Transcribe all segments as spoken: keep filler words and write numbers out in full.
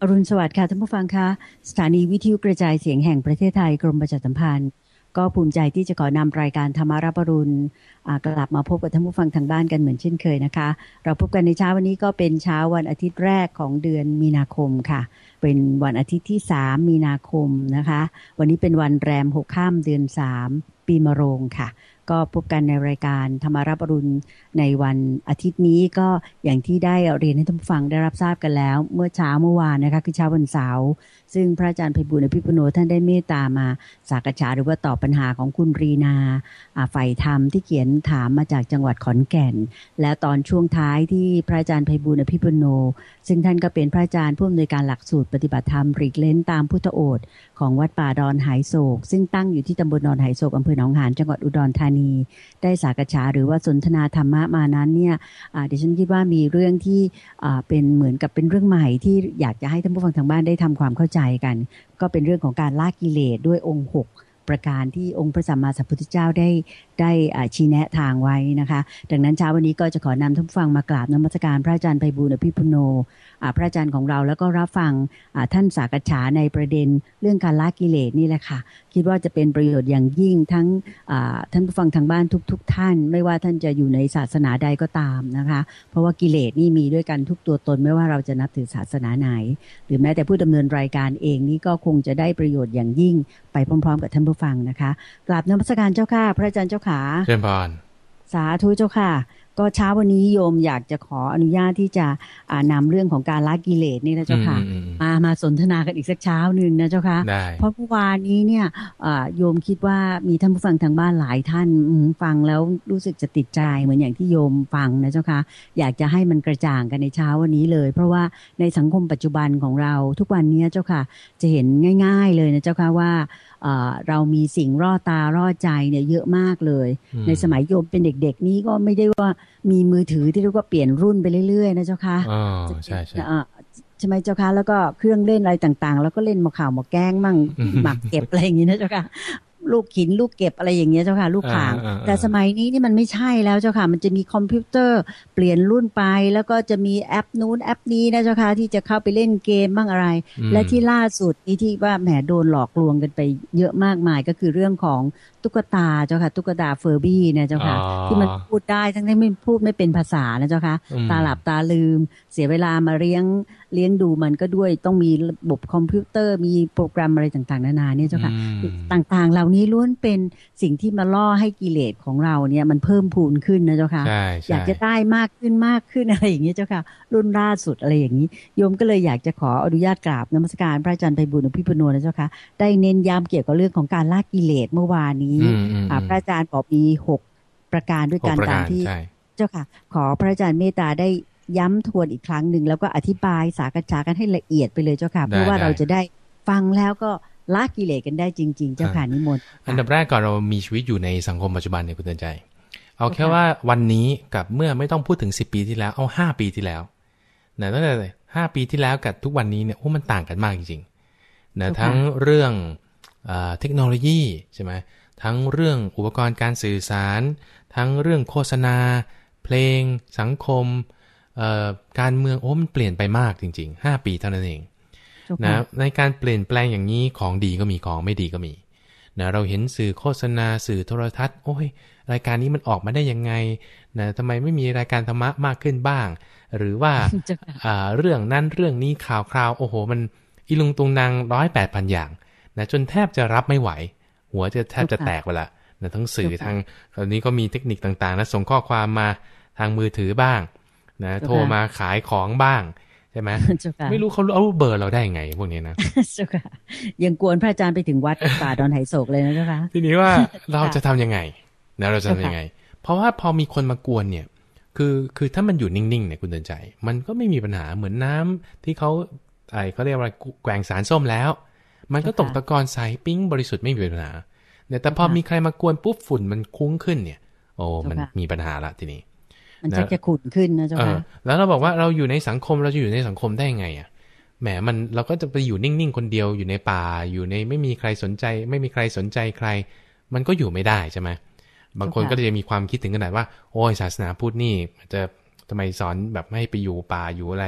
อรุณสวัสดิ์ค่ะท่านผู้ฟังคะสถานีวิทยุกระจายเสียงแห่งประเทศไทยกรมประชาสัมพันธ์ก็ภูมิใจที่จะขอนำรายการธรรมารับอรุณกลับมาพบกับท่านผู้ฟังทางบ้านกันเหมือนเช่นเคยนะคะเราพบกันในเช้าวันนี้ก็เป็นเช้าวันอาทิตย์แรกของเดือนมีนาคมค่ะเป็นวันอาทิตย์ที่สามมีนาคมนะคะวันนี้เป็นวันแรมหกค่ำเดือนสามปีมะโรงค่ะก็พบกันในรายการธรรมารับอรุณในวันอาทิตย์นี้ก็อย่างที่ได้เรียนให้ท่านผู้ฟังได้รับทราบกันแล้วเมื่อเช้าเมื่อวานนะคะคือเช้าวันเสาร์ซึ่งพระอาจารย์ไพบูลย์อภิปุโนท่านได้เมตตามาสักษาหรือว่าตอบปัญหาของคุณรีนาฝ่ายธรรมที่เขียนถามมาจากจังหวัดขอนแก่นและตอนช่วงท้ายที่พระอาจารย์ไพบูลย์อภิปุโนซึ่งท่านก็เป็นพระอาจารย์ผู้อำนวยการหลักสูตรปฏิบัติธรรมหลีกเล้นตามพุทธโอษฐ์ของวัดป่าดอนหายโศกซึ่งตั้งอยู่ที่ตำบลดอนหายโศกอำเภอหนองหานจังหวัดอุดรธานีได้สักษาหรือว่าสนทนาธรรมะมานั้นเนี่ยดิฉันคิดว่ามีเรื่องที่เป็นเหมือนกับเป็นเรื่องใหม่ที่อยากจะให้ท่านผู้ฟังทางบ้านได้ทำความเข้าใจกันก็เป็นเรื่องของการละกิเลสด้วยองค์หกประการที่องค์พระสัมมาสัมพุทธเจ้าได้ได้ชี้แนะทางไว้นะคะดังนั้นเช้าวันนี้ก็จะขอนำท่านผู้ฟังมากราบนมัสการพระอาจารย์ไพบูลย์อภิปุโนพระอาจารย์ของเราแล้วก็รับฟังท่านสักษาในประเด็นเรื่องการละกิเลสนี่แหละค่ะคิดว่าจะเป็นประโยชน์อย่างยิ่งทั้งท่านผู้ฟังทางบ้านทุกๆ ท่านไม่ว่าท่านจะอยู่ในศาสนาใดก็ตามนะคะเพราะว่ากิเลสนี่มีด้วยกันทุกตัวตนไม่ว่าเราจะนับถือศาสนาไหนหรือแม้แต่ผู้ดำเนินรายการเองนี่ก็คงจะได้ประโยชน์อย่างยิ่งไปพร้อมๆกับท่านผู้ฟังนะคะกราบนมัสการเจ้าค่ะพระอาจารย์เจ้าขาเชิญพรสาธุเจ้าค่ะก็เช้าวันนี้โยมอยากจะขออนุญาตที่จะนำเรื่องของการละกิเลสนี่นะเจ้าค่ะมามาสนทนากันอีกสักเช้านึงนะเจ้าค่ะเพราะเมื่อวานนี้เนี่ยโยมคิดว่ามีท่านผู้ฟังทางบ้านหลายท่านฟังแล้วรู้สึกจะติดใจเหมือนอย่างที่โยมฟังนะเจ้าค่ะอยากจะให้มันกระจ่างกันในเช้าวันนี้เลยเพราะว่าในสังคมปัจจุบันของเราทุกวันนี้เจ้าค่ะจะเห็นง่ายๆเลยนะเจ้าค่ะว่าเรามีสิ่งร่อตาร่อใจเนี่ยเยอะมากเลยในสมัยโยมเป็นเด็กๆนี้ก็ไม่ได้ว่ามีมือถือที่เรียกว่าเปลี่ยนรุ่นไปเรื่อยๆนะเจ้าค่ะอ๋อใช่ใช่ใช่ไหมเจ้าค่ะแล้วก็เครื่องเล่นอะไรต่างๆแล้วก็เล่นหมากข่าวหมากแกงมั่งหมากเก็บอะไรอย่างงี้นะเจ้าค่ะลูกขินลูกเก็บอะไรอย่างเงี้ยเจ้าค่ะลูกข่างแต่สมัยนี้นี่มันไม่ใช่แล้วเจ้าค่ะมันจะมีคอมพิวเตอร์เปลี่ยนรุ่นไปแล้วก็จะมีแอปนู้นแอปนี้นะเจ้าค่ะที่จะเข้าไปเล่นเกมบ้างอะไรและที่ล่าสุดนี้ที่ว่าแหมโดนหลอกลวงกันไปเยอะมากมายก็คือเรื่องของตุ๊กตาเจ้าค่ะตุ๊กตาเฟอร์บี้เนี่ยเจ้าค่ะที่มันพูดได้ทั้งที่ไม่พูดไม่เป็นภาษานะเจ้าค่ะตาหลับตาลืมเสียเวลามาเลี้ยงเลี้ยงดูมันก็ด้วยต้องมีระบบคอมพิวเตอร์มีโปรแกรมอะไรต่างๆนานาเนี่ยเจ้าค่ะต่างๆเหล่านี้ล้วนเป็นสิ่งที่มาล่อให้กิเลสของเราเนี่ยมันเพิ่มพูนขึ้นนะเจ้าค่ะอยากจะได้มากขึ้นมากขึ้นอะไรอย่างเงี้ยเจ้าค่ะรุ่นล่าสุดอะไรอย่างนี้โยมก็เลยอยากจะขออนุญาตกราบนมัสการพระอาจารย์ไพบูลย์อภิปุโนนะเจ้าค่ะได้เน้นย้ำเกี่ยวกับเรื่องของการละกิเลสเมื่อวานนี้พระอาจารย์บอกมีหกประการด้วยกันตามที่เจ้าค่ะขอพระอาจารย์เมตตาได้ย้ำทวนอีกครั้งหนึ่งแล้วก็อธิบายสักษากันให้ละเอียดไปเลยเจ้าค่ะเพื่อว่าเราจะได้ฟังแล้วก็ละกิเลสกันได้จริงๆเจ้าค่ะนิมนต์อันดับแรกก่อนเรามีชีวิตอยู่ในสังคมปัจจุบันเนี่ยคุณเตือนใจเอาแค่ว่าวันนี้กับเมื่อไม่ต้องพูดถึงสิบปีที่แล้วเอาห้าปีที่แล้วนะตั้งแต่ห้าปีที่แล้วกับทุกวันนี้เนี่ยโอ้มันต่างกันมากจริงๆนะทั้งเรื่องเทคโนโลยีใช่ไหมทั้งเรื่องอุปกรณ์การสื่อสารทั้งเรื่องโฆษณาเพลงสังคมการเมืองโอ้มันเปลี่ยนไปมากจริงๆห้าปีเท่านั้นเองนะในการเปลี่ยนแปลงอย่างนี้ของดีก็มีของไม่ดีก็มีนะเราเห็นสื่อโฆษณาสื่อโทรทัศน์โอ้ยรายการนี้มันออกมาได้ยังไงนะทำไมไม่มีรายการธรรมะมากขึ้นบ้างหรือว่า เรื่องนั้นเรื่องนี้ข่าวคราวโอ้โหมันอีลุงตุงนางร้อยแปดพันอย่างนะจนแทบจะรับไม่ไหวหัวจะแทบจะแตกไปละนะทั้งสื่อทางตอนนี้ก็มีเทคนิคต่างๆนะส่งข้อความมาทางมือถือบ้างนะโทรมาขายของบ้างใช่ไหมไม่รู้เขาเอาเบอร์เราได้ไงพวกนี้นะเจ้าค่ะยังกวนพระอาจารย์ไปถึงวัดป่าดอนไหโศกเลยนะเจ้าค่ะทีนี้ว่าเราจะทำยังไงนะเราจะทำยังไงเพราะว่าพอมีคนมากวนเนี่ยคือคือถ้ามันอยู่นิ่งๆเนี่ยคุณเดินใจมันก็ไม่มีปัญหาเหมือนน้ำที่เขาไอ้เขาเรียกว่าแกว่งสารส้มแล้วมันก็ตกตะกอนใสปิ้งบริสุทธิ์ไม่มีปัญหาแต่พอมีใครมากวนปุ๊บฝุ่นมันคุ้งขึ้นเนี่ยโอ้มันมีปัญหาละทีนี้มันจะจะขุ่นขึ้นนะเจ้าค่ะแล้วเราบอกว่าเราอยู่ในสังคมเราจะอยู่ในสังคมได้ยังไงอ่ะแหมมันเราก็จะไปอยู่นิ่งๆคนเดียวอยู่ในป่าอยู่ในไม่มีใครสนใจไม่มีใครสนใจใครมันก็อยู่ไม่ได้ใช่ไหมบางคนก็จะมีความคิดถึงขนาดว่าโอ้ยศาสนาพุทธนี่จะทำไมสอนแบบไม่ให้ไปอยู่ป่าอยู่อะไร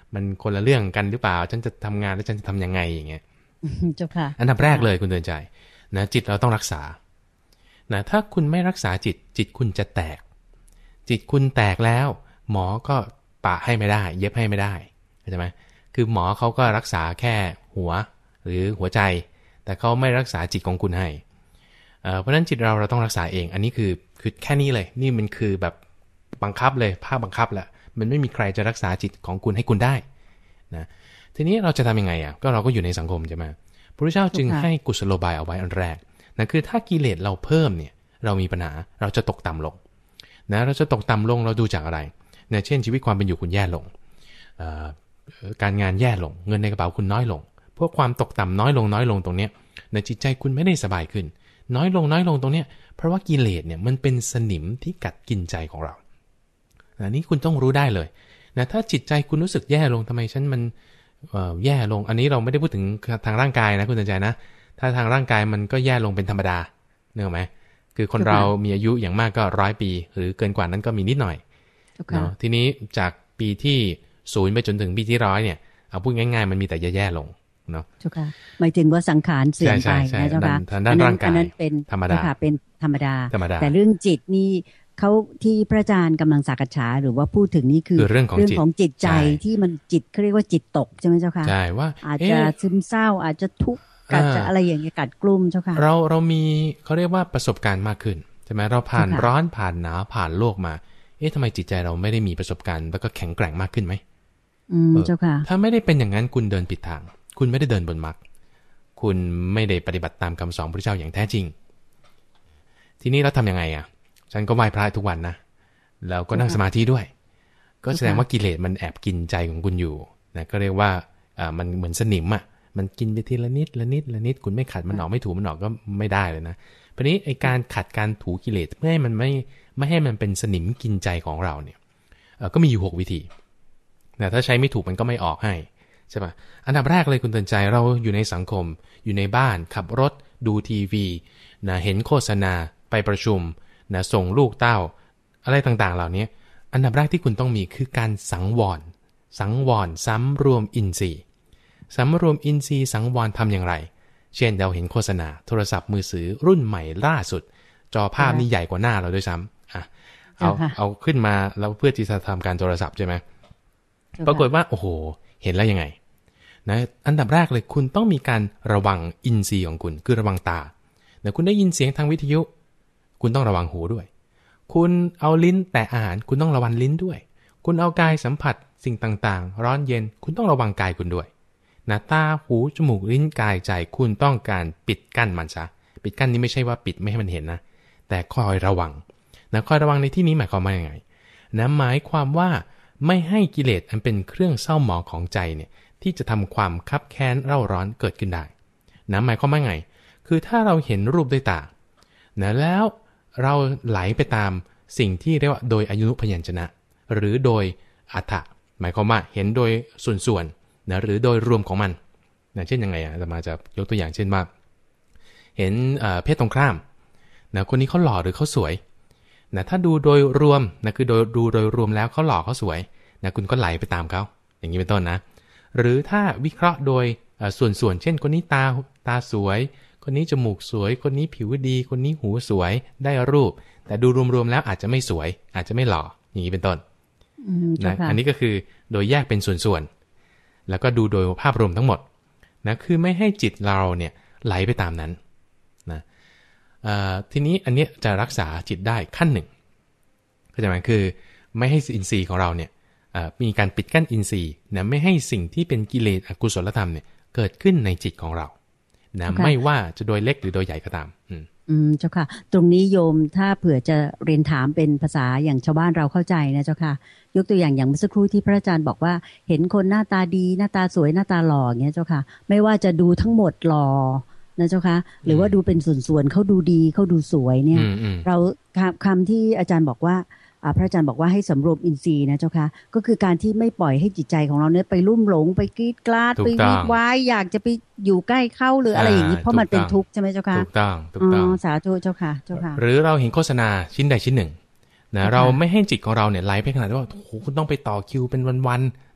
มันคนละเรื่องกันหรือเปล่าฉันจะทำงานแล้วฉันจะทำยังไงอย่างเงี้ยเจ้าค่ะอันดับแรกเลยคุณเตือนใจนะจิตเราต้องรักษานะถ้าคุณไม่รักษาจิตจิตคุณจะแตกจิตคุณแตกแล้วหมอก็ปะให้ไม่ได้เย็บให้ไม่ได้ใช่ไหมคือหมอเขาก็รักษาแค่หัวหรือหัวใจแต่เขาไม่รักษาจิตของคุณให้เอ่อเพราะฉะนั้นจิตเราเราต้องรักษาเองอันนี้คือคือแค่นี้เลยนี่มันคือแบบบังคับเลยภาคบังคับแหละมันไม่มีใครจะรักษาจิตของคุณให้คุณได้นะทีนี้เราจะทำยังไงอ่ะก็เราก็อยู่ในสังคมใช่ไหมพระพุทธเจ้าจึงให้กุศโลบายเอาไว้อันแรกนะคือถ้ากิเลสเราเพิ่มเนี่ยเรามีปัญหาเราจะตกต่ำลงนะเราจะตกต่ำลงเราดูจากอะไรนะเช่นชีวิตความเป็นอยู่คุณแย่ลงการงานแย่ลงเงินในกระเป๋าคุณน้อยลงพวกความตกต่ำน้อยลงน้อยลงตรงเนี้ยนะจิตใจคุณไม่ได้สบายขึ้นน้อยลงน้อยลงตรงเนี้ยเพราะว่ากิเลสเนี่ยมันเป็นสนิมที่กัดกินใจของเราอันนี้คุณต้องรู้ได้เลยนะถ้าจิตใจคุณรู้สึกแย่ลงทำไมฉันมันแย่ลงอันนี้เราไม่ได้พูดถึงทางร่างกายนะคุณสนใจนะถ้าทางร่างกายมันก็แย่ลงเป็นธรรมดาเนอะไหมคือคนเรามีอายุอย่างมากก็ร้อยปีหรือเกินกว่านั้นก็มีนิดหน่อยเนาะทีนี้จากปีที่ศูนย์ไปจนถึงปีที่ร้อยเนี่ยเอาพูดง่ายๆมันมีแต่แย่ๆลงเนาะเจ้าค่ะหมายถึงว่าสังขารเสื่อมไปนะเจ้าค่ะทางด้านร่างกายเป็นธรรมดาเป็นธรรมดาแต่เรื่องจิตนี่เขาที่พระอาจารย์กำลังสักษาหรือว่าพูดถึงนี่คือเรื่องของเรื่องของจิตใจที่มันจิตเขาเรียกว่าจิตตกใช่ไหมเจ้าค่ะใช่ว่าอาจจะซึมเศร้าอาจจะทุกข์อาจจะอะไรอย่างเงี้ยกัดกลุ่มเจ้าค่ะเราเรามีเขาเรียกว่าประสบการณ์มากขึ้นใช่ไหมเราผ่านร้อนผ่านหนาวผ่านโลกมาเอ๊ะทำไมจิตใจเราไม่ได้มีประสบการณ์แล้วก็แข็งแกร่งมากขึ้นไหมอืมเจ้าค่ะถ้าไม่ได้เป็นอย่างนั้นคุณเดินผิดทางคุณไม่ได้เดินบนมรรคคุณไม่ได้ปฏิบัติตามคำสอนพระเจ้าอย่างแท้จริงทีนี้เราทำยังไงอ่ะฉันก็ไหว้พระทุกวันนะแล้วก็นั่งสมาธิด้วยก็แสดงว่ากิเลสมันแอบกินใจของคุณอยู่นะก็เรียกว่าอ่ามันเหมือนสนิมอ่ะมันกินไปทีละนิดละนิดละนิดคุณไม่ขัดมันออกไม่ถูมันออกก็ไม่ได้เลยนะเพราะนี้ไอการขัดการถูกิเลสเพื่อให้มันไม่ไม่ให้มันเป็นสนิมกินใจของเราเนี่ยก็มีอยู่หกวิธีแต่ถ้าใช้ไม่ถูกมันก็ไม่ออกให้ใช่ป่ะอันดับแรกเลยคุณเตือนใจเราอยู่ในสังคมอยู่ในบ้านขับรถดูทีวีนะเห็นโฆษณาไปประชุมนะส่งลูกเต้าอะไรต่างๆเหล่านี้อันดับแรกที่คุณต้องมีคือการสังวรสังวรสำรวมอินทรีย์สำรวมอินทรีย์สังวรทำอย่างไรเช่นเราเห็นโฆษณาโทรศัพท์มือถือรุ่นใหม่ล่าสุดจอภาพนี่ใหญ่กว่าหน้าเราด้วยซ้ำอ่ะเอาเอาขึ้นมาแล้วเพื่อที่จะทำการโทรศัพท์ใช่ไหมปรากฏว่าโอ้โหเห็นแล้วยังไงนะอันดับแรกเลยคุณต้องมีการระวังอินทรีย์ของคุณคือระวังตานะคุณได้ยินเสียงทางวิทยุคุณต้องระวังหูด้วยคุณเอาลิ้นแตะอาหารคุณต้องระวังลิ้นด้วยคุณเอากายสัมผัสสิ่งต่างๆร้อนเย็นคุณต้องระวังกายคุณด้วยนะตาหูจมูกลิ้นกายใจคุณต้องการปิดกั้นมันซะปิดกั้นนี้ไม่ใช่ว่าปิดไม่ให้มันเห็นนะแต่คอยระวังนะคอยระวังในที่นี้หมายความว่ายังไงนะหมายความว่าไม่ให้กิเลสอันเป็นเครื่องเศร้าหมองของใจเนี่ยที่จะทำความคับแค้นเร่าร้อนเกิดขึ้นได้นะหมายความว่าไงคือถ้าเราเห็นรูปด้วยตานะแล้วเราไหลไปตามสิ่งที่เรียกว่าโดยอายุพยัญชนะหรือโดยอรรถะหมายความว่าเห็นโดยส่วนๆนะหรือโดยรวมของมันนะเช่นยังไงอ่ะจะมาจะยกตัวอย่างเช่นว่าเห็นเพศตรงข้ามนะคนนี้เขาหล่อหรือเขาสวยนะถ้าดูโดยรวมนะคือโดยดูโดยรวมแล้วเขาหล่อเขาสวยนะคุณก็ไหลไปตามเขาอย่างนี้เป็นต้นนะหรือถ้าวิเคราะห์โดยส่วนๆเช่นคนนี้ตาตาสวยคนนี้จมูกสวยคนนี้ผิวดีคนนี้หูสวยได้รูปแต่ดูรวมๆแล้วอาจจะไม่สวยอาจจะไม่หล่ออย่างนี้เป็นต้นนะอันนี้ก็คือโดยแยกเป็นส่วนๆแล้วก็ดูโดยภาพรวมทั้งหมดนะคือไม่ให้จิตเราเนี่ยไหลไปตามนั้นนะทีนี้อันนี้จะรักษาจิตได้ขั้นหนึ่งเข้าใจไหมคือไม่ให้อินทรีย์ของเราเนี่ยมีการปิดกั้นอินทรีย์นะไม่ให้สิ่งที่เป็นกิเลสอกุศลธรรมเนี่ยเกิดขึ้นในจิตของเรานะไม่ว่าจะโดยเล็กหรือโดยใหญ่ก็ตามอืมอืมเจ้าค่ะตรงนี้โยมถ้าเผื่อจะเรียนถามเป็นภาษาอย่างชาวบ้านเราเข้าใจนะเจ้าค่ะยกตัวอย่างอย่างเมื่อสักครู่ที่พระอาจารย์บอกว่าเห็นคนหน้าตาดีหน้าตาสวยหน้าตาหล่ออย่างเงี้ยเจ้าค่ะไม่ว่าจะดูทั้งหมดหล่อนะเจ้าค่ะหรือว่าดูเป็นส่วนๆเขาดูดีเขาดูสวยเนี่ยเราคำที่อาจารย์บอกว่าพระอาจารย์บอกว่าให้สำรวมอินทรีย์นะเจ้าค่ะก็คือการที่ไม่ปล่อยให้จิตใจของเราเนี่ยไปลุ่มหลงไปกรีดกราดไปวิดวายอยากจะไปอยู่ใกล้เข้าหรืออะไรอย่างนี้เพราะมันเป็นทุกข์ใช่ไหมเจ้าค่ะถูกต้องถูกต้องสาธุเจ้าค่ะเจ้าค่ะหรือเราเห็นโฆษณาชิ้นใดชิ้นหนึ่งนะเราไม่ให้จิตของเราเนี่ยไหลไปขนาดว่าโอ้โหคุณต้องไปต่อคิวเป็นวันๆ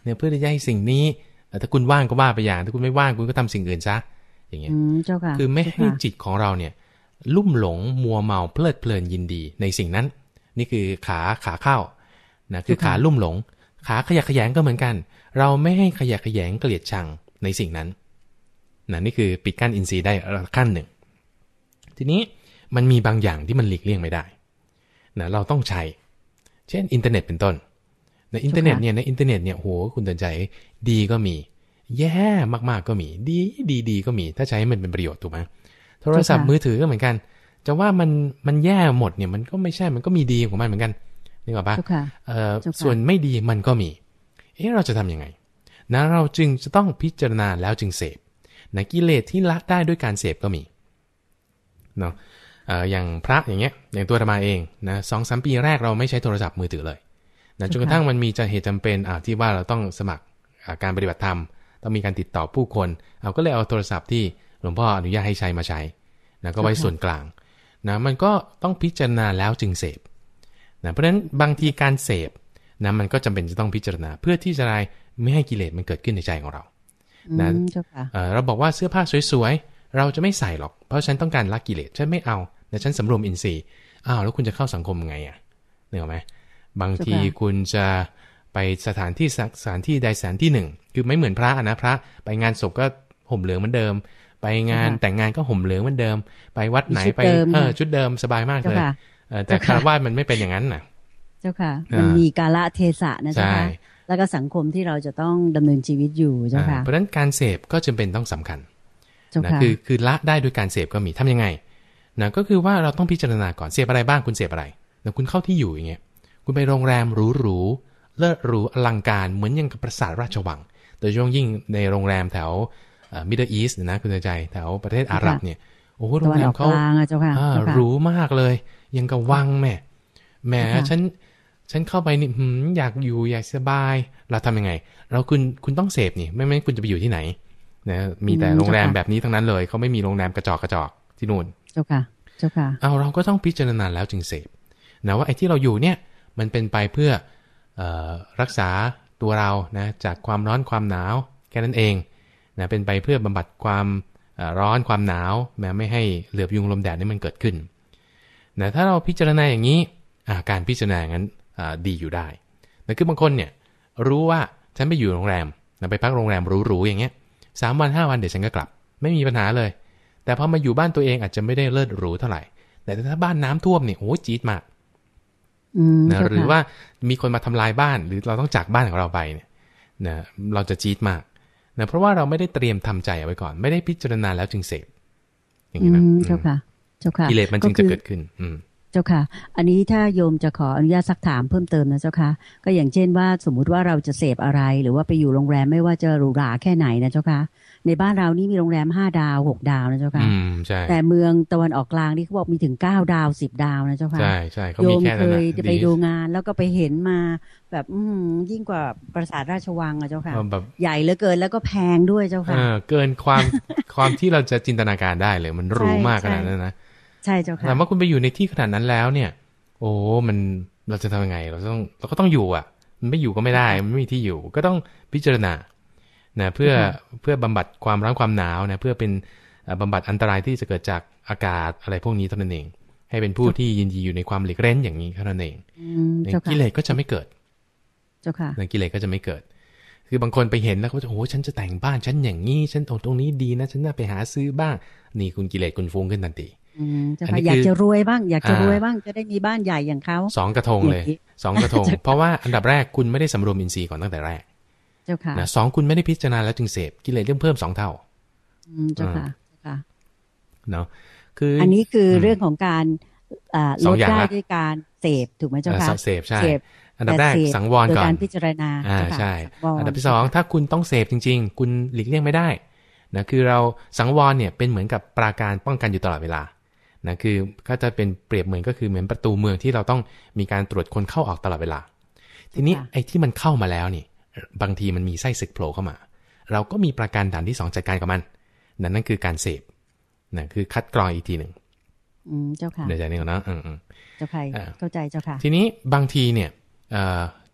เนี่ยเพื่อที่จะให้สิ่งนี้ถ้าคุณว่างก็ว่าไปอย่างถ้าคุณไม่ว่างคุณก็ทำสิ่งอื่นซะอย่างเงี้ยคือไม่ให้จิตของเราเนี่ยลุ่มหลงมัวเมาเพลิดเพลินยินดีในสิ่งนั้นนี่คือขาขาเข้านะคือขาลุ่มหลงขาขยักขยงก็เหมือนกันเราไม่ให้ขยักขยงเกลียดชังในสิ่งนั้นนะนี่คือปิดกั้นอินทรีย์ได้ขั้นหนึ่งทีนี้มันมีบางอย่างที่มันหลีกเลี่ยงไม่ได้นะเราต้องใช้เช่นอินเทอร์เน็ตเป็นต้นในอินเทอร์เน็ตเนี่ยในอินเทอร์เน็ตเนี่ยโหคุณเตือนใจดีก็มีแย่มากๆก็มีดีดีดีก็มีถ้าใช้มันเป็นประโยชน์ถูกไหมโทรศัพท์มือถือก็เหมือนกันจะว่ามันมันแย่หมดเนี่ยมันก็ไม่ใช่มันก็มีดีของมันเหมือนกันนึกออกปะเอ่อส่วนไม่ดีมันก็มีเอ๊ะเราจะทำยังไงนะเราจึงจะต้องพิจารณาแล้วจึงเสพนะกิเลสที่ละได้ด้วยการเสพก็มีเนาะเอ่ออย่างพระอย่างเงี้ยอย่างตัวอาตมาเองนะสองสามปีแรกเราไม่ใช้โทรศัพท์มือถือเลยนะจนกระทั่งมันมีจะเหตุจำเป็นอ่าที่ว่าเราต้องสมัครการปฏิบัติธรรมต้องมีการติดต่อผู้คนเอาก็เลยเอาโทรศัพท์ที่หลวงพ่ออนุญาตให้ใช้มาใช้นะก็ไว้ส่วนกลางนะมันก็ต้องพิจารณาแล้วจึงเสพนะเพราะฉะนั้นบางทีการเสพนะมันก็จำเป็นจะต้องพิจารณาเพื่อที่จะไม่ให้กิเลสมันเกิดขึ้นในใจของเรานะเราบอกว่าเสื้อผ้าสวยๆเราจะไม่ใส่หรอกเพราะฉันต้องการละกิเลสฉันไม่เอาแต่ฉันสำรวมอินทรีย์อ้าวแล้วคุณจะเข้าสังคมยังไงอ่ะนึกออกไหมบางทีคุณจะไปสถานที่สถานที่ใดสถานที่หนึ่งคือไม่เหมือนพระนะพระไปงานศพก็ห่มเหลืองเหมือนเดิมไปงานแต่งงานก็ห่มเหลืองเหมือนเดิมไปวัดไหนไปเออชุดเดิมสบายมากเลยแต่คารวะมันไม่เป็นอย่างนั้นนะเจ้าค่ะมันมีกาลเทศะนะเจ้าค่ะแล้วก็สังคมที่เราจะต้องดำเนินชีวิตอยู่เจ้าค่ะเพราะฉะนั้นการเสพก็จำเป็นต้องสำคัญนะคือคือละได้ด้วยการเสพก็มีทำยังไงนะก็คือว่าเราต้องพิจารณาก่อนเสพอะไรบ้างคุณเสพอะไรนะคุณเข้าที่อยู่อย่างเงี้ยคุณไปโรงแรมหรูๆเลิศหรูอลังการเหมือนอย่างกับปราสาทราชวังโดยเฉพาะยิ่งในโรงแรมแถวมิดเดิลอีสต์นะคุณใจแถวประเทศอาหรับเนี่ยโอ้โหโรงแรมเขาหรูมากเลยยังกับวังแม่แหมฉันฉันเข้าไปนี่อยากอยู่อยากสบายเราทำยังไงเราคุณคุณต้องเสพนี่ไม่ไม่คุณจะไปอยู่ที่ไหนนะมีแต่โรงแรมแบบนี้ทั้งนั้นเลยเขาไม่มีโรงแรมกระจอกกระจอกที่นู่นเจ้าค่ะเจ้าค่ะเอาเราก็ต้องพิจารณาแล้วจึงเสพนะว่าไอ้ที่เราอยู่เนี่ยมันเป็นไปเพื่อรักษาตัวเรานะจากความร้อนความหนาวแค่นั้นเองนะเป็นไปเพื่อบำบัดความร้อนความหนาวแม้ไม่ให้เหลือบยุงลมแดดนี่มันเกิดขึ้นนะถ้าเราพิจารณาอย่างนี้การพิจารณางั้นดีอยู่ได้นะคือบางคนเนี่ยรู้ว่าฉันไปอยู่โรงแรมนะไปพักโรงแรมหรูๆอย่างเงี้ยสามวันห้าวันเดี๋ยวฉันก็กลับไม่มีปัญหาเลยแต่พอมาอยู่บ้านตัวเองอาจจะไม่ได้เลิศหรูเท่าไหร่แต่ถ้าบ้านน้ำท่วมเนี่ยโอ้จี๊ดมากนะหรือว่ามีคนมาทำลายบ้านหรือเราต้องจากบ้านของเราไปเนี่ยนะเราจะจี๊ดมากนะเพราะว่าเราไม่ได้เตรียมทำใจเอาไว้ก่อนไม่ได้พิจารณาแล้วจึงเสพอย่างนี้นะเจ้าค่ะเจ้าค่ะกิเลสมันจึงจะเกิดขึ้นอืมเจ้าค่ะอันนี้ถ้าโยมจะขออนุญาตซักถามเพิ่มเติมนะเจ้าค่ะก็อย่างเช่นว่าสมมุติว่าเราจะเสพอะไรหรือว่าไปอยู่โรงแรมไม่ว่าจะหรูหราแค่ไหนนะเจ้าค่ะในบ้านเรานี่มีโรงแรมห้าดาวหกดาวนะเจ้าค่ะแต่เมืองตะวันออกกลางนี่เขาบอกมีถึงเก้าดาวสิบดาวนะเจ้าค่ะใช่ใช่เขามีแค่นั้นนะโยมเคยจะไปดูงานแล้วก็ไปเห็นมาแบบอืมยิ่งกว่าปราสาทราชวังอะเจ้าค่ะใหญ่เหลือเกินแล้วก็แพงด้วยเจ้าค่ะเกินความความที่เราจะจินตนาการได้เลยมันรู้มากขนาดนั้นนะใช่เจ้าค่ะแต่ว่าคุณไปอยู่ในที่ขนาดนั้นแล้วเนี่ยโอ้มันเราจะทำยังไงเราต้องเราก็ต้องอยู่อ่ะมันไม่อยู่ก็ไม่ได้มันไม่มีที่อยู่ก็ต้องพิจารณานะเพื่อเพื่อบำบัดความร้อนความหนาวนะเพื่อเป็นบำบัดอันตรายที่จะเกิดจากอากาศอะไรพวกนี้เท่านั้นเองให้เป็นผู้ที่ยินดีอยู่ในความหลีกเล่นอย่างนี้เท่านั้นเองกิเลสก็จะไม่เกิดเจ้าค่ะกิเลสก็จะไม่เกิดคือบางคนไปเห็นแล้วเขาจะโอ้ฉันจะแต่งบ้านฉันอย่างนี้ฉันตรงตรงนี้ดีนะฉันน่าไปหาซื้อบ้างนี่คุณกิเลสคุณฟุ้งขึ้นทันทีอยากจะรวยบ้างอยากจะรวยบ้างจะได้มีบ้านใหญ่อย่างเขาสองกระทงเลยสองกระทงเพราะว่าอันดับแรกคุณไม่ได้สำรวมอินทรีย์ก่อนตั้งแต่แรกเจ้าค่ะนะสองคุณไม่ได้พิจารณาแล้วจึงเสพกิเลสเริ่มเพิ่มสองเท่าเจ้าค่ะค่ะเนาะคืออันนี้คือเรื่องของการลดได้ด้วยการเสพถูกไหมเจ้าค่ะเสพใช่อันดับแรกสังวรก่อนการพิจารณาอ่าใช่อันดับที่สองถ้าคุณต้องเสพจริงๆคุณหลีกเลี่ยงไม่ได้นะคือเราสังวรเนี่ยเป็นเหมือนกับปราการป้องกันอยู่ตลอดเวลานะคือก็จะเป็นเปรียบเหมือนก็คือเหมือนประตูเมืองที่เราต้องมีการตรวจคนเข้าออกตลอดเวลาทีนี้ไอ้ที่มันเข้ามาแล้วนี่บางทีมันมีไส้ศึกโผล่เข้ามาเราก็มีประการด่านที่สองจัดการกับมันนั่นนั่นคือการเสพนะคือคัดกรองอีกทีหนึ่งอืมเจ้าค่ะเดี๋ยวใจนี่ก่อนนะอืมเจ้าค่ะเข้าใจเจ้าค่ะทีนี้บางทีเนี่ย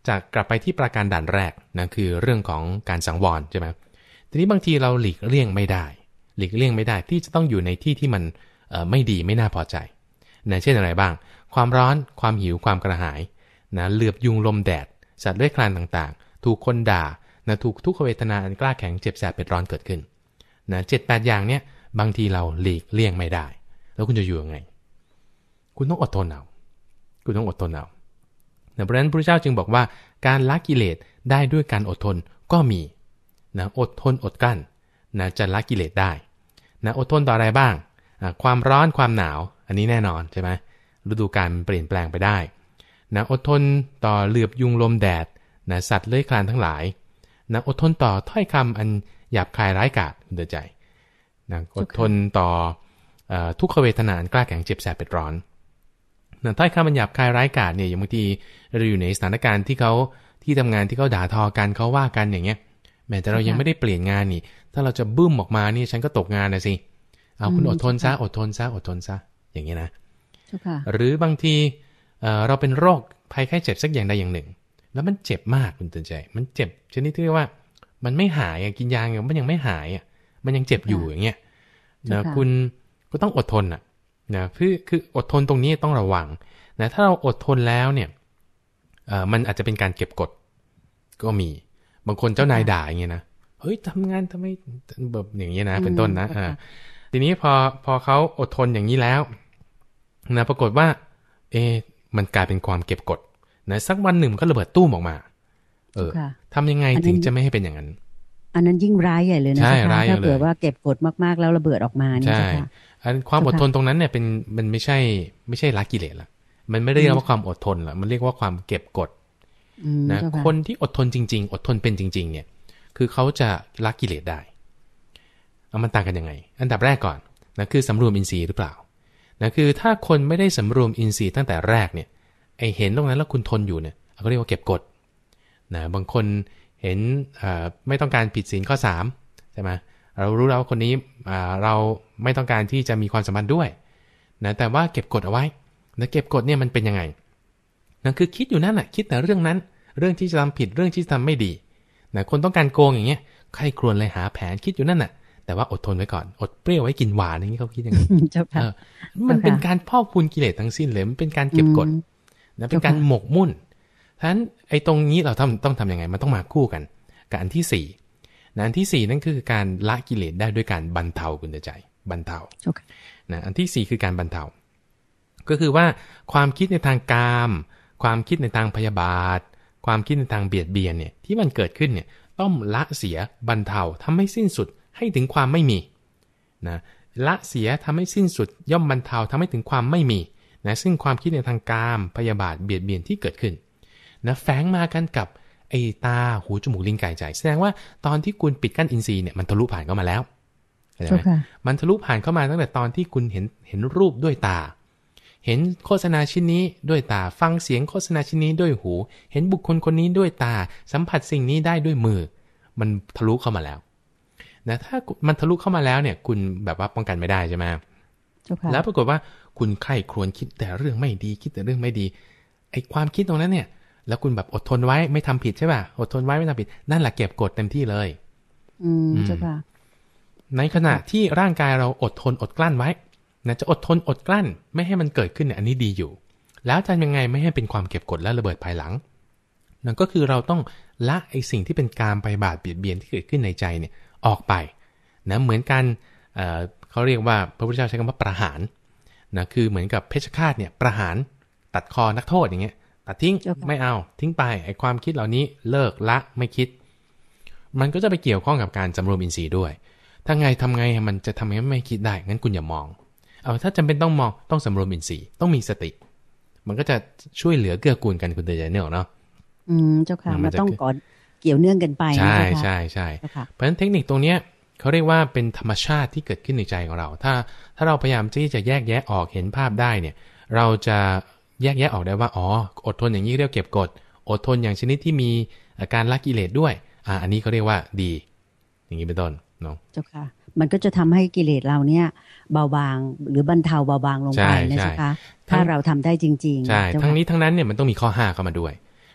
จะกลับไปที่ประการด่านแรกนะคือเรื่องของการสังวรใช่ไหมทีนี้บางทีเราหลีกเลี่ยงไม่ได้หลีกเลี่ยงไม่ได้ที่จะต้องอยู่ในที่ที่มันไม่ดีไม่น่าพอใจนะเช่นอะไรบ้างความร้อนความหิวความกระหายนะเหลือบยุงลมแดดสัตว์เลื้อยคลานต่างๆถูกคนด่านะถูกทุกขเวทนาอันกล้าแข็งเจ็บแสบเผ็ดร้อนเกิดขึ้นนะเจ็ดแปดอย่างเนี้ยบางทีเราหลีกเลี่ยงไม่ได้แล้วคุณจะอยู่ยังไงคุณต้องอดทนเอาคุณต้องอดทนเอาเพราะฉะนั้นพระเจ้าจึงบอกว่าการละกิเลสได้ด้วยการอดทนก็มีนะอดทนอดกลั้นนะจะละกิเลสได้นะอดทนต่ออะไรบ้างความร้อนความหนาวอันนี้แน่นอนใช่ไหมฤดูกาลเปลี่ยนแปลงไปได้นะอดทนต่อเหลือบยุงลมแดดนะสัตว์เลื้อยคลานทั้งหลายนะอดทนต่อถ้อยคำอันหยาบคายร้ายกาจคุณเตือนใจนะอดทนต่อทุกขเวทนาอันกล้าแข็งเจ็บแสบเผ็ดร้อนนะถ้อยคำอันหยาบคายร้ายกาจเนี่ยอย่างบางทีเราอยู่ในสถานการณ์ที่เขาที่ทำงานที่เขาด่าทอกันเขาว่ากันอย่างเงี้ยแม้แต่เรายังไม่ได้เปลี่ยนงานนี่ถ้าเราจะบึ้มออกมานี่ฉันก็ตกงานนะสิเอาคุณอดทนซะอดทนซะอดทนซะอย่างเงี้ยนะหรือบางทีเราเป็นโรคภัยไข้เจ็บสักอย่างใดอย่างหนึ่งแล้วมันเจ็บมากคุณเตือนใจมันเจ็บชนิดที่เรียกว่ามันไม่หายกินยาอย่างมันยังไม่หายอ่ะมันยังเจ็บอยู่อย่างเงี้ยนะคุณก็ต้องอดทนอ่ะนะคือคืออดทนตรงนี้ต้องระวังนะถ้าเราอดทนแล้วเนี่ยมันอาจจะเป็นการเก็บกดก็มีบางคนเจ้านายด่าอย่างเงี้ยนะเฮ้ยทำงานทำไมแบบอย่างเงี้ยนะเป็นต้นนะอ่าทีนี้พอพอเขาอดทนอย่างนี้แล้วนะปรากฏว่าเอมันกลายเป็นความเก็บกดนะสักวันหนึ่งมันก็ระเบิดตู้มออกมาเออทำยังไงถึงจะไม่ให้เป็นอย่างนั้นอันนั้นยิ่งร้ายใหญ่เลยนะถ้าเผื่อว่าเก็บกดมากๆแล้วระเบิดออกมานี่ใช่อันความอดทนตรงนั้นเนี่ยเป็นมันไม่ใช่ไม่ใช่ละกิเลสละมันไม่ได้เรียกว่าความอดทนละมันเรียกว่าความเก็บกดนะคนที่อดทนจริงๆอดทนเป็นจริงๆเนี่ยคือเขาจะละกิเลสได้เอามันต่างกันยังไงอันดับแรกก่อนนะคือสำรวมอินทรีย์หรือเปล่านะคือถ้าคนไม่ได้สำรวมอินทรีย์ตั้งแต่แรกเนี่ยไอเห็นตรงนั้นแล้วคุณทนอยู่เนี่ยเขาเรียกว่าเก็บกดนะบางคนเห็นไม่ต้องการผิดศีลข้อสามใช่ไหมเรารู้แล้วว่าคนนี้เราไม่ต้องการที่จะมีความสัมพันธ์ด้วยนะแต่ว่าเก็บกดเอาไว้นะเก็บกดเนี่ยมันเป็นยังไงนั่นคือคิดอยู่นั่นแหละคิดแต่เรื่องนั้นเรื่องที่จะทำผิดเรื่องที่จะทำไม่ดีนะคนต้องการโกงอย่างเงี้ยใครครวญเลยหาแผนคิดอยู่นั่นน่ะแต่ว่าอดทนไว้ก่อนอดเปรี้ยวไว้กินหวานอย่างนี้เขาคิดอย่างนี้เออมันเป็นการพอกพูนกิเลสทั้งสิ้นเลยมันเป็นการเก็บกดนะเป็นการหมกมุ่นฉะนั้นไอ้ตรงนี้เราทำต้องทำยังไงมันต้องมาคู่กันกับอันที่สี่นะอันที่สี่นั่นคือการละกิเลสได้ด้วยการบรรเทาคุณใจบรรเทานะอันที่สี่คือการบรรเทาก็คือว่าความคิดในทางกามความคิดในทางพยาบาทความคิดในทางเบียดเบียนเนี่ยที่มันเกิดขึ้นเนี่ยต้องละเสียบรรเทาทำให้สิ้นสุดให้ถึงความไม่มีนะละเสียทำให้สิ้นสุดย่อมบรรเทาทำให้ถึงความไม่มีนะซึ่งความคิดในทางกามพยาบาทเบียดเบียนที่เกิดขึ้นนะแฝงมากันกับไอ้ตาหูจมูกลิ้นกายใจแสดงว่าตอนที่คุณปิดกั้นอินทรีย์เนี่ยมันทะลุผ่านเข้ามาแล้วใช่ไหมมันทะลุผ่านเข้ามาตั้งแต่ตอนที่คุณเห็นเห็นรูปด้วยตาเห็นโฆษณาชิ้นนี้ด้วยตาฟังเสียงโฆษณาชิ้นนี้ด้วยหูเห็นบุคคลคนนี้ด้วยตาสัมผัสสิ่งนี้ได้ด้วยมือมันทะลุเข้ามาแล้วนะถ้ามันทะลุเข้ามาแล้วเนี่ยคุณแบบว่าป้องกันไม่ได้ใช่ไหมแล้วปรากฏว่าคุณใคร่ครวญคิดแต่เรื่องไม่ดีคิดแต่เรื่องไม่ดีไอ้ความคิดตรงนั้นเนี่ยแล้วคุณแบบอดทนไว้ไม่ทำผิดใช่ป่ะอดทนไว้ไม่ทำผิดนั่นแหละเก็บกดเต็มที่เลยอืมใช่ป่ะในขณะที่ร่างกายเราอดทนอดกลั้นไว้นะจะอดทนอดกลั้นไม่ให้มันเกิดขึ้นเนี่ยอันนี้ดีอยู่แล้วทำยังไงไม่ให้เป็นความเก็บกดและระเบิดภายหลังนั่นก็คือเราต้องละไอ้สิ่งที่เป็นการไปบาดเบียดเบียนที่เกิดขึ้นในใจเนี่ยออกไปนะเหมือนกัน เอ่อ เขาเรียกว่าพระพุทธเจ้าใช้คำว่าประหารนะคือเหมือนกับเพชฌฆาตเนี่ยประหารตัดคอนักโทษอย่างเงี้ยตัดทิ้งไม่เอาทิ้งไปไอ้ความคิดเหล่านี้เลิกละไม่คิดมันก็จะไปเกี่ยวข้องกับการสำรวมอินทรีย์ด้วยถ้าไงทำไงมันจะทำให้ไม่คิดได้งั้นคุณอย่ามองเอาถ้าจำเป็นต้องมองต้องสำรวมอินทรีย์ต้องมีสติมันก็จะช่วยเหลือเกื้อกูลกันคุณเตยเนี่ยเนาะอืมเจ้าค่ะมันต้องก่อนเกี่ยวเนื่องกันไปใช่ใช่ใช่เพราะฉะนั้นเทคนิคตรงเนี้ยเขาเรียกว่าเป็นธรรมชาติที่เกิดขึ้นในใจของเราถ้าถ้าเราพยายามที่จะแยกแยะออกเห็นภาพได้เนี่ยเราจะแยกแยะออกได้ว่าอ๋ออดทนอย่างนี้เรียกเก็บกดอดทนอย่างชนิดที่มีอาการละกิเลสด้วยอ่าอันนี้เขาเรียกว่าดีอย่างนี้เป็นต้นเนาะเจ้าค่ะมันก็จะทำให้กิเลสเราเนี่ยเบาบางหรือบรรเทาเบาบางลงไปนะเจ้าค่ะถ้าเราทำได้จริงๆใช่ทั้งนี้ทั้งนั้นเนี่ยมันต้องมีข้อห้าเข้ามาด้วย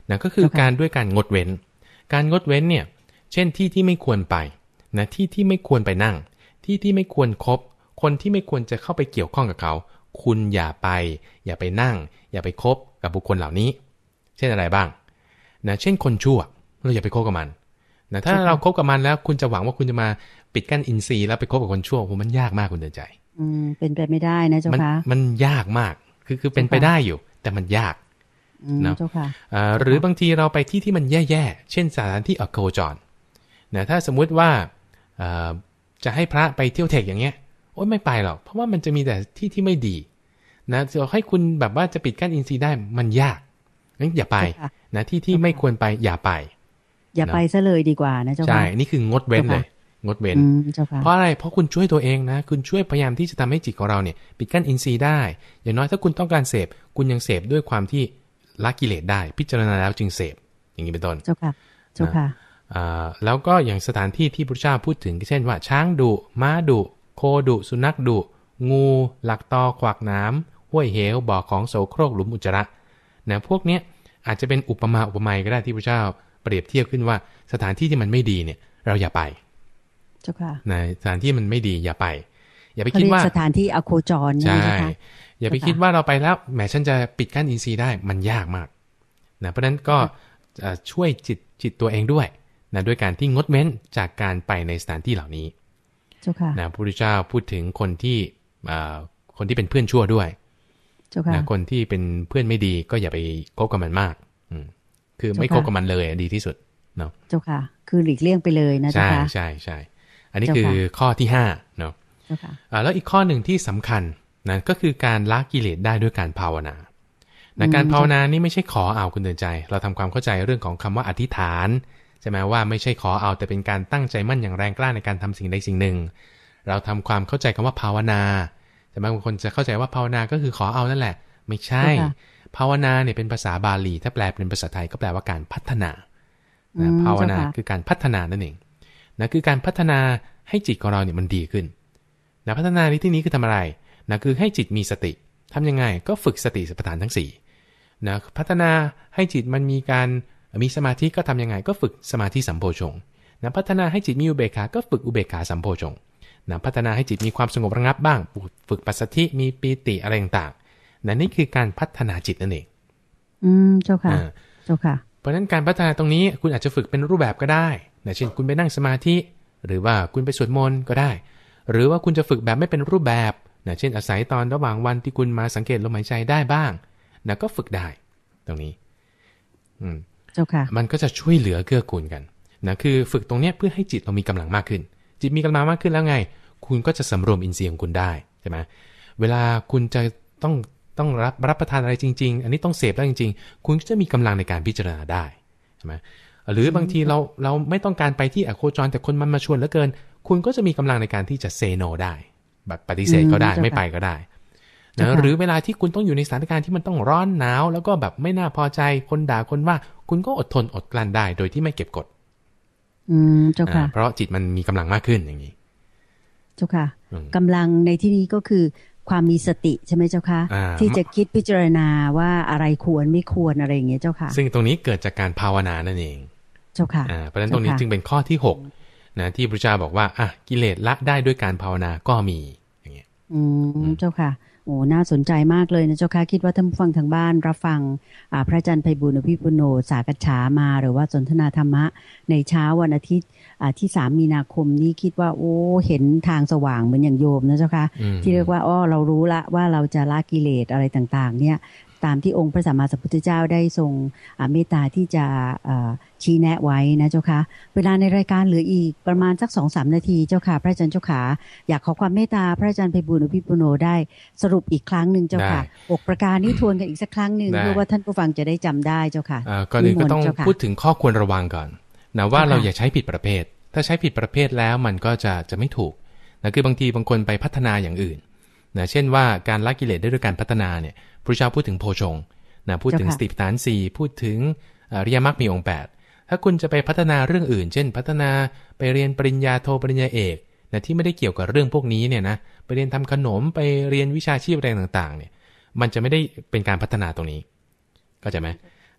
นะก็คือการด้วยการงดเว้นการงดเว้นเนี่ยเช่นที่ที่ไม่ควรไปนะที่ที่ไม่ควรไปนั่งที่ที่ไม่ควรคบคนที่ไม่ควรจะเข้าไปเกี่ยวข้องกับเขาคุณอย่าไปอย่าไปนั่งอย่าไปคบกับบุคคลเหล่านี้เช่นอะไรบ้างนะเช่นคนชั่วเราอย่าไปคบกับมันนะถ้าเราคบกับมันแล้วคุณจะหวังว่าคุณจะมาปิดกั้นอินทรีย์แล้วไปคบกับคนชั่วโหมันยากมากคุณเดินใจอืมเป็นไปไม่ได้นะเจ้าค่ะมันยากมากคือคือเป็นไปได้อยู่แต่มันยากนะหรือบางทีเราไปที่ที่มันแย่ๆเช่นสถานที่อโคจรนะถ้าสมมุติว่าจะให้พระไปเที่ยวเทคอย่างเงี้ยโอ๊ยไม่ไปหรอกเพราะว่ามันจะมีแต่ที่ที่ไม่ดีนะจะให้คุณแบบว่าจะปิดกั้นอินทรีย์ได้มันยากงั้นอย่าไปนะที่ที่ไม่ควรไปอย่าไปอย่าไปซะเลยดีกว่านะเจ้าค่ะใช่นี่คืองดเว้นเลยงดเว้นเพราะอะไรเพราะคุณช่วยตัวเองนะคุณช่วยพยายามที่จะทำให้จิตของเราเนี่ยปิดกั้นอินทรีย์ได้อย่างน้อยถ้าคุณต้องการเสพคุณยังเสพด้วยความที่ละกิเลสได้พิจารณาแล้วจึงเสพอย่างนี้เป็นต้นเจ้าค่ะเจ้าค่ะแล้วก็อย่างสถานที่ที่พระเจ้าพูดถึงเช่นว่าช้างดุม้าดุโคดุสุนัขดุงูหลักตอขวากน้ำห้วยเหวบ่อของโสโครกหลุมอุจจาระนะพวกเนี้ยอาจจะเป็นอุปมาอุปไมยก็ได้ที่พระเจ้าเปรียบเทียบขึ้นว่าสถานที่ที่มันไม่ดีเนี่ยเราอย่าไปเจ้าค่ะในสถานที่มันไม่ดีอย่าไปอย่าไปคิดว่าสถานที่อโคจรใช่อย่าไปคิดว่าเราไปแล้วแหมฉันจะปิดกั้นอินทรีย์ได้มันยากมากนะเพราะฉะนั้นก็ช่วยจิตจิตตัวเองด้วยนะด้วยการที่งดเว้นจากการไปในสถานที่เหล่านี้เจ้าค่ะนะพระพุทธเจ้าพูดถึงคนที่คนที่เป็นเพื่อนชั่วด้วยเจ้าค่ะนะคนที่เป็นเพื่อนไม่ดีก็อย่าไปคบกับมันมากคือไม่คบกับมันเลยดีที่สุดเนาะเจ้าค่ะคือหลีกเลี่ยงไปเลยนะเจ้าค่ะใช่ใช่ใช่อันนี้คือข้อที่ห้าเนาะแล้วอีกข้อหนึ่งที่สำคัญนะก็คือการละกิเลสได้ด้วยการภาวนานะการภาวนานี่ไม่ใช่ขอเอาคุณเดินใจเราทำความเข้าใจเรื่องของคำว่าอธิษฐานใช่ไหมว่าไม่ใช่ขอเอาแต่เป็นการตั้งใจมั่นอย่างแรงกล้าในการทำสิ่งใดสิ่งหนึ่งเราทำความเข้าใจคำว่าภาวนาใช่ไหมบางคนจะเข้าใจว่าภาวนาก็คือขอเอานั่นแหละไม่ใช่ภาวนาเนี่ยเป็นภาษาบาลีถ้าแปลเป็นภาษาไทยก็แปลว่าการพัฒนานะภาวนาคือการพัฒนานั่นเองนะคือการพัฒนาให้จิตของเราเนี่ยมันดีขึ้นนะพัฒนาในที่นี้คือทำอะไรนะคือให้จิตมีสติทำยังไงก็ฝึกสติสัมปทานทั้งสี่นะพัฒนาให้จิตมันมีการมีสมาธิก็ทำยังไงก็ฝึกสมาธิสัมโพชฌงค์นะพัฒนาให้จิตมีอุเบกขาก็ฝึกอุเบกขาสัมโพชฌงค์นะพัฒนาให้จิตมีความสงบระงับบ้างฝึกปัสสัทธิมีปีติอะไรต่างๆนะนี่คือการพัฒนาจิตนั่นเองอืมเจ้าค่ะเจ้าค่ะเพราะฉะนั้นการพัฒนาตรงนี้คุณอาจจะฝึกเป็นรูปแบบก็ได้นะเช่นคุณไปนั่งสมาธิหรือว่าคุณไปสวดมนต์ก็ได้หรือว่าคุณจะฝึกแบบไม่เป็นรูปแบบนะเช่นอาศัยตอนระหว่างวันที่คุณมาสังเกตลมหายใจได้บ้างนะก็ฝึกได้ตรงนี้อืมเจ้าค่ะมันก็จะช่วยเหลือเกื้อกูลกันนะคือฝึกตรงนี้เพื่อให้จิตเรามีกำลังมากขึ้นจิตมีกำลังมากขึ้นแล้วไงคุณก็จะสำรวมอินทรีย์ของคุณได้ใช่ไหมเวลาคุณจะต้องต้องรับรับประทานอะไรจริงๆอันนี้ต้องเสพได้จริงๆคุณก็จะมีกำลังในการพิจารณาได้ใช่ไหมหรือบางทีเราเราไม่ต้องการไปที่อโคจรแต่คนมันมาชวนเหลือเกินคุณก็จะมีกำลังในการที่จะเซโนได้แบบปฏิเสธก็ได้ไม่ไปก็ได้นะหรือเวลาที่คุณต้องอยู่ในสถานการณ์ที่มันต้องร้อนหนาวแล้วก็แบบไม่น่าพอใจคนด่าคนว่าคุณก็อดทนอดกลั้นได้โดยที่ไม่เก็บกดอืมเจ้าค่ะเพราะจิตมันมีกำลังมากขึ้นอย่างนี้เจ้าค่ะกำลังในที่นี้ก็คือความมีสติใช่ไหมเจ้าค่ะที่จะคิดพิจารณาว่าอะไรควรไม่ควรอะไรอย่างเงี้ยเจ้าค่ะซึ่งตรงนี้เกิดจากการภาวนานั่นเองเจ้าค่ะเพราะฉะนั้นตรงนี้จึงเป็นข้อที่หกนะที่พระเจ้าบอกว่าอ่ะกิเลสละได้ด้วยการภาวนาก็มีอย่างเงี้ยอืมเจ้าค่ะโอ้น่าสนใจมากเลยนะเจ้าค่ะคิดว่าท่านผู้ฟังทางบ้านรับฟังพระอาจารย์ไพบูลย์อภิปุโนสากัจฉามาหรือว่าสนทนาธรรมะในเช้าวันอาทิตย์ที่สามมีนาคมนี้คิดว่าโอ้เห็นทางสว่างเหมือนอย่างโยมนะเจ้าค่ะที่เรียกว่าอ้อเรารู้ละว่าเราจะละกิเลสอะไรต่างๆเนี่ยตามที่องค์พระสัมมาสัมพุทธเจ้าได้ทรงเมตตาที่จะชี้แนะไว้นะเจ้าค่ะเวลาในรายการเหลืออีกประมาณสัก สองถึงสาม นาทีเจ้าค่ะพระอาจารย์เจ้าค่ะอยากขอความเมตตาพระอาจารย์ไพบูลย์อภิปุโนได้สรุปอีกครั้งนึงเจ้าค่ะหกประการนี้ทวนกันอีกสักครั้งนึงเพื่อว่าท่านผู้ฟังจะได้จำได้เจ้าค่ะก่อนอื่นก็ต้องพูดถึงข้อควรระวังก่อนนะว่าเราอย่าใช้ผิดประเภทถ้าใช้ผิดประเภทแล้วมันก็จะจะไม่ถูกนะคือบางทีบางคนไปพัฒนาอย่างอื่นนะเช่นว่าการละกิเลสได้ด้วยการพัฒนาเนี่ยพระเจ้าพูดถึงโพชงนะพูดถึงสติปัฏฐานสี่พูดถึงอริยมรรคมีองค์แปดถ้าคุณจะไปพัฒนาเรื่องอื่นเช่นพัฒนาไปเรียนปริญญาโทปริญญาเอกนะที่ไม่ได้เกี่ยวกับเรื่องพวกนี้เนี่ยนะไปเรียนทำขนมไปเรียนวิชาชีพอะไรต่างๆเนี่ยมันจะไม่ได้เป็นการพัฒนาตรงนี้เข้าใจไหม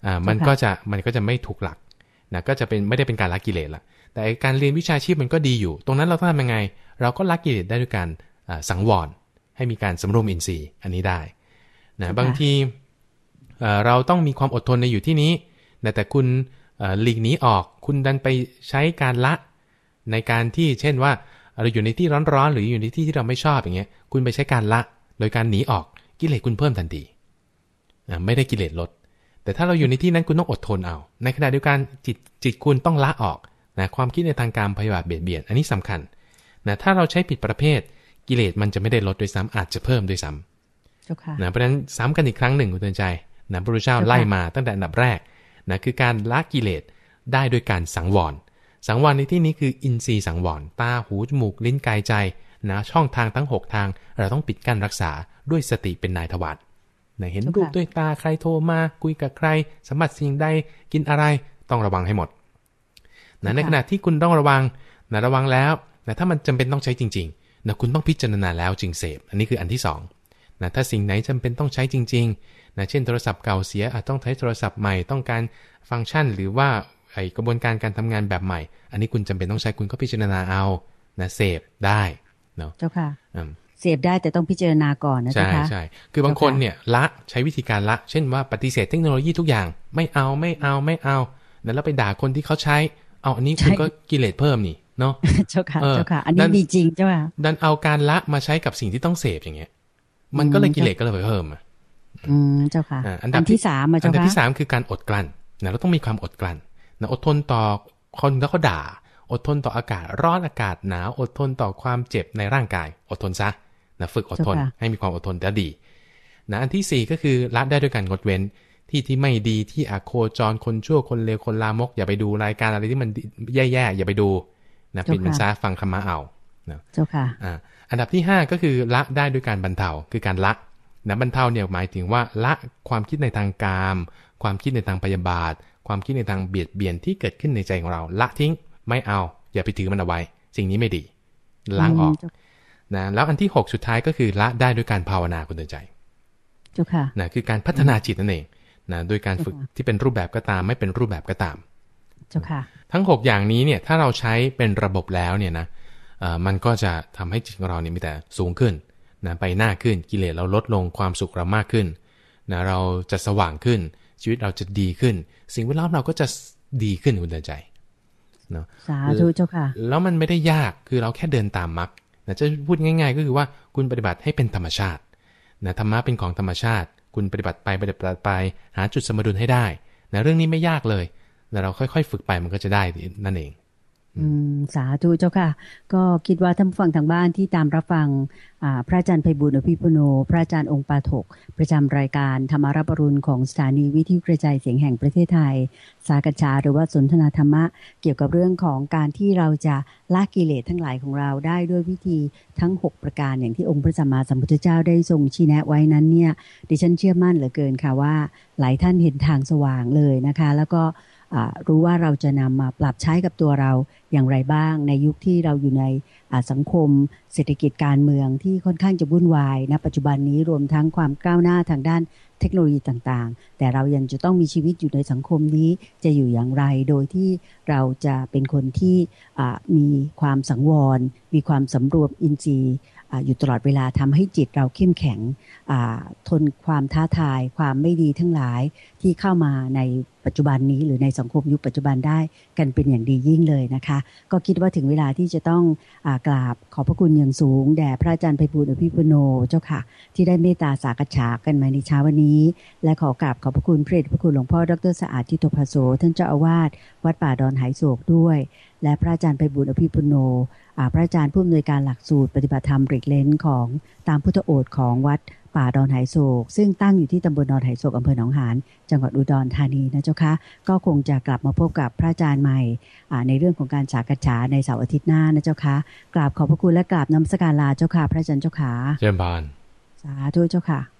อ่ามันก็จะมันก็จะไม่ถูกหลักนะก็จะเป็นไม่ได้เป็นการละกิเลสละแต่การเรียนวิชาชีพมันก็ดีอยู่ตรงนั้นเราต้องทำยังไงเราก็ละกิเลสได้ด้วยการสังวรให้มีการสำรวมอินทรีย์อันนี้ได้นะบางทีเราต้องมีความอดทนในอยู่ที่นี้แต่คุณหลีกหนีออกคุณดันไปใช้การละในการที่เช่นว่าเราอยู่ในที่ร้อนๆหรืออยู่ในที่ที่เราไม่ชอบอย่างเงี้ยคุณไปใช้การละโดยการหนีออกกิเลสคุณเพิ่มทันทีไม่ได้กิเลสลดแต่ถ้าเราอยู่ในที่นั้นคุณต้องอดทนเอาในขณะเดียวกันจิตจิตคุณต้องละออกนะความคิดในทางการพยาบาทเบียดเบียนอันนี้สำคัญนะถ้าเราใช้ผิดประเภทกิเลสมันจะไม่ได้ลดด้วยซ้ำอาจจะเพิ่มด้วยซ้ำนะเพราะฉะนั้นซ้ำกันอีกครั้งหนึ่งคุณเตือนใจนะพระพุทธเจ้าไล่มาตั้งแต่อันดับแรกนะคือการละกิเลสได้ด้วยการสังวรสังวรในที่นี้คืออินทรีย์สังวรตาหูจมูกลิ้นกายใจนะช่องทางทั้งหกทางเราต้องปิดกั้นรักษาด้วยสติเป็นนายทวารนะเห็นรูปด้วยตาใครโทรมาคุยกับใครสัมผัสสิ่งใดกินอะไรต้องระวังให้หมดนะในขณะที่คุณต้องระวังนะระวังแล้วนะถ้ามันจำเป็นต้องใช้จริงๆนะคุณต้องพิจารณาแล้วจึงเสพอันนี้คืออันที่สองนะถ้าสิ่งไหนจำเป็นต้องใช้จริงๆนะเช่นโทรศัพท์เก่าเสียอาจต้องใช้โทรศัพท์ใหม่ต้องการฟังก์ชันหรือว่าไอกระบวนการการทำงานแบบใหม่อันนี้คุณจำเป็นต้องใช้คุณก็พิจารณาเอานะเสพได้เนาะเจ้าค่ะเสพได้แต่ต้องพิจารณาก่อนนะเจ้าค่ะใช่ใช่คือบางคนเนี่ยละใช้วิธีการละเช่นว่าปฏิเสธเทคโนโลยีทุกอย่างไม่เอาไม่เอาไม่เอาแล้วไปด่าคนที่เขาใช้เอาอันนี้คุณก็กิเลสเพิ่มนี่เนาะเจ้าค่ะเจ้าค่ะอันนี้มีจริงเจ้าค่ะดันเอาการละมาใช้กับสิ่งที่ต้องเสพอย่างเงี้ยมันก็เลยกิเลสก็เลยเพิ่มอ่ะอืมเจ้าค่ะอันดับที่สามอ่ะเจ้าค่ะอันดับที่สามคือการอดกลั้นนะเราต้องมีความอดกลั้นนะอดทนต่อคนแล้วเขาด่าอดทนต่ออากาศร้อนอากาศหนาวอดทนต่อความเจ็บในร่างกายอดทนซะนะฝึกอดทนให้มีความอดทนแล้วดีนะอันที่สี่ก็คือละได้ด้วยการงดเว้นที่ที่ไม่ดีที่อโคจรคนชั่วคนเลวคนลามกอย่าไปดูรายการอะไรที่มันแย่ๆอย่าไปดูนะปิดมันซะฟังธรรมะเอานะเจ้าค่ะอ่าอันดับที่ห้าก็คือละได้ด้วยการบรรเทาคือการละนะบรรเทาเนี่ยหมายถึงว่าละความคิดในทางกามความคิดในทางพยาบาทความคิดในทางเบียดเบียนที่เกิดขึ้นในใจของเราละทิ้งไม่เอาอย่าไปถือมันเอาไว้สิ่งนี้ไม่ดีล้างออกนะแล้วอันที่หกสุดท้ายก็คือละได้ด้วยการภาวนาคุณเตือนใจเจ้าค่ะนะคือการพัฒนาจิตนั่นเองนะโดยการฝึกที่เป็นรูปแบบก็ตามไม่เป็นรูปแบบก็ตามเจ้าค่ะทั้งหกอย่างนี้เนี่ยถ้าเราใช้เป็นระบบแล้วเนี่ยนะเอ่อมันก็จะทำให้จิตของเราเนี่ยมีแต่สูงขึ้นนะไปหน้าขึ้นกิเลสเราลดลงความสุขเรามากขึ้นนะเราจะสว่างขึ้นชีวิตเราจะดีขึ้นสิ่งแวดล้อมเราก็จะดีขึ้นคุณเตือนใจเนาะสาธุเจ้าค่ะแล้วมันไม่ได้ยากคือเราแค่เดินตามมรรคนะจะพูดง่ายๆก็คือว่าคุณปฏิบัติให้เป็นธรรมชาตินะธรรมะเป็นของธรรมชาติคุณปฏิบัติไปปฏิบัติไปหาจุดสมดุลให้ได้นะเรื่องนี้ไม่ยากเลยแต่เราค่อยๆฝึกไปมันก็จะได้นั่นเองอืมสาธุเจ้าค่ะก็คิดว่าท่านผู้ฟังทางบ้านที่ตามรับฟังพระอาจารย์ไพบูลย์อภิปุโนพระอาจารย์องค์ปาถกประจำรายการธรรมารับอรุณของสถานีวิทยุกระจายเสียงแห่งประเทศไทยสากฉาหรือว่าสนทนาธรรมะเกี่ยวกับเรื่องของการที่เราจะละกิเลสทั้งหลายของเราได้ด้วยวิธีทั้งหกประการอย่างที่องค์พระสัมมาสัมพุทธเจ้าได้ทรงชี้แนะไว้นั้นเนี่ยดิฉันเชื่อมั่นเหลือเกินค่ะว่าหลายท่านเห็นทางสว่างเลยนะคะแล้วก็รู้ว่าเราจะนำมาปรับใช้กับตัวเราอย่างไรบ้างในยุคที่เราอยู่ในสังคมเศรษฐกิจการเมืองที่ค่อนข้างจะวุ่นวายณปัจจุบันนี้รวมทั้งความก้าวหน้าทางด้านเทคโนโลยีต่างๆแต่เรายังจะต้องมีชีวิตอยู่ในสังคมนี้จะอยู่อย่างไรโดยที่เราจะเป็นคนที่มีความสังวรมีความสำรวมอินทรีย์อยู่ตลอดเวลาทำให้จิตเราเข้มแข็งทนความท้าทายความไม่ดีทั้งหลายที่เข้ามาในปัจจุบันนี้หรือในสังคมยุคปัจจุบันได้กันเป็นอย่างดียิ่งเลยนะคะก็คิดว่าถึงเวลาที่จะต้องกราบขอบพระคุณอย่างสูงแด่พระอาจารย์ไพบูลย์อภิปุโนเจ้าค่ะที่ได้เมตตาสากฉากันมาในเช้าวันนี้และขอกราบขอบพระคุณพระเดชพระคุณหลวงพ่อดร.สะอาดทิโตภโสท่านเจ้าอาวาสวัดป่าดอนไหโศกด้วยและพระอาจารย์ไพบูลย์อภิปุโนพระอาจารย์ผู้อำนวยการหลักสูตรปฏิบัติธรรมเรกเลนของตามพุทธโอษฐ์ของวัดป่าดอนไหโศกซึ่งตั้งอยู่ที่ตำบลดอนไหโศกอำเภอหนองหานจังหวัดอุดรธานีนะเจ้าค่ะก็คงจะกลับมาพบกับพระอาจารย์ใหม่ในเรื่องของการสากฉาในเสาร์อาทิตย์หน้านะเจ้าค่ะกราบขอบพระคุณและกราบนมัสการลาเจ้าค่ะพระอาจารย์เจ้าค่ะเจริญพรสาธุเจ้าค่ะ